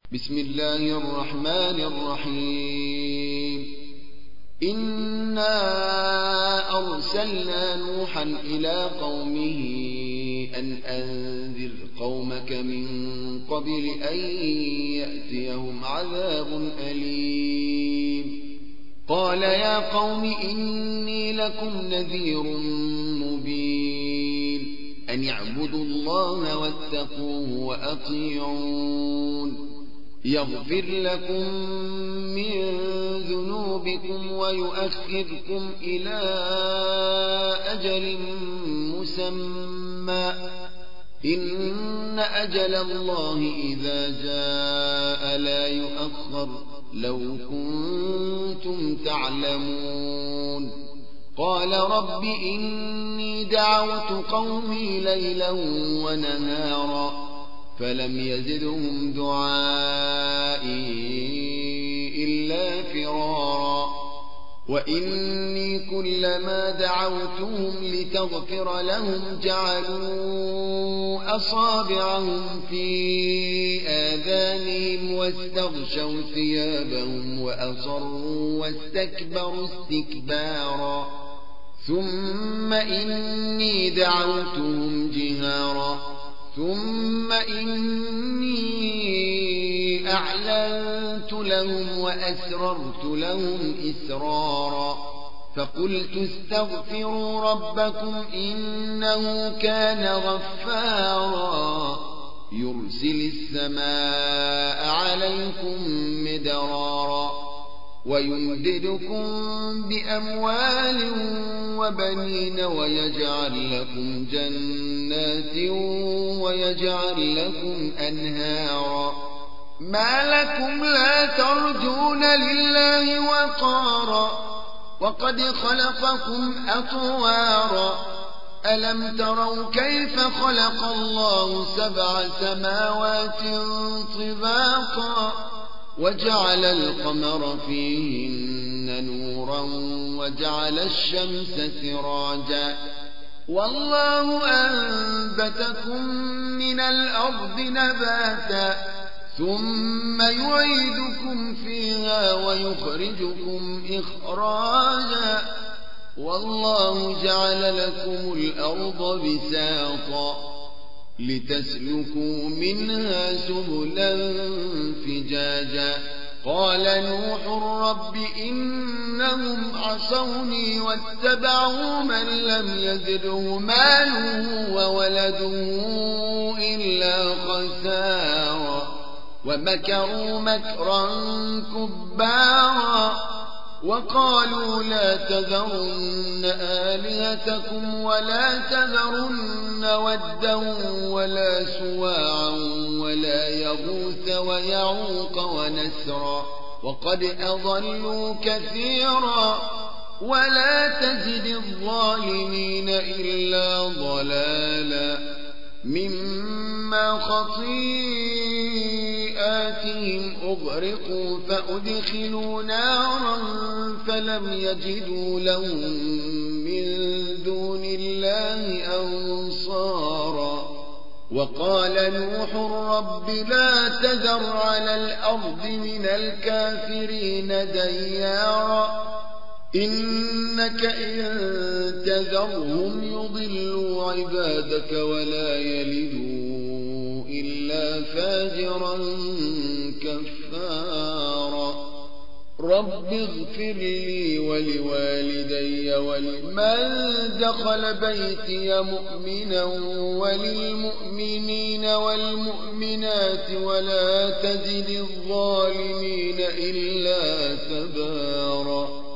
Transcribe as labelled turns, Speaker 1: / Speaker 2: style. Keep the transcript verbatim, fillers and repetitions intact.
Speaker 1: بسم الله الرحمن الرحيم إنا أرسلنا نوحا إلى قومه أن أنذر قومك من قبل أن يأتيهم عذاب أليم قال يا قوم إني لكم نذير مبين أن اعبدوا الله واتقوه وأطيعون يغفر لكم من ذنوبكم ويؤخركم إلى أجل مسمى إن أجل الله إذا جاء لا يؤخر لو كنتم تعلمون قال رب إني دعوت قومي ليلا ونهارا فلم يزدهم دعائي إلا فرارا وإني كلما دعوتهم لتغفر لهم جعلوا أصابعهم في آذانهم واستغشوا ثيابهم وأصروا واستكبروا استكبارا ثم إني دعوتهم جهارا ثم إني أعلنت لهم وأسررت لهم إسرارا فقلت استغفروا ربكم إنه كان غفارا يرسل السماء عليكم مدرارا ويمددكم بأموال وبنين ويجعل لكم جنات ويجعل لكم أنهارا ما لكم لا ترجون لله وقارا وقد خلقكم أطوارا ألم تروا كيف خلق الله سبع سماوات طباقا وجعل القمر فيهن نورا وجعل الشمس سراجا والله أنبتكم من الأرض نباتا ثم يعيدكم فيها ويخرجكم إخراجا والله جعل لكم الأرض بساطا لتسلكوا منها سبلا فجاجا قال نوح رب إنهم عصوني واتبعوا من لم يزده ماله وولده إلا خسارا ومكروا مكرا كبارا وقالوا لا تذرن آلهتكم ولا تذرن ودا ولا سواعا ولا يغوث ويعوق ونسرا وقد أضلوا كثيرا ولا تزد الظالمين إلا ضلالا مما خطيئاتهم أغرقوا فأدخلوا نارا فلم يجدوا لهم من دون الله أنصارا وقال نوح رب لا تذر على الأرض من الكافرين ديارا إنك إن تذرهم يضلوا عبادك ولا يلدوا إلا فاجرا كفارا رب اغفر لي ولوالدي ولمن دخل بيتي مؤمنا وللمؤمنين والمؤمنات ولا تزد الظالمين إلا تبارا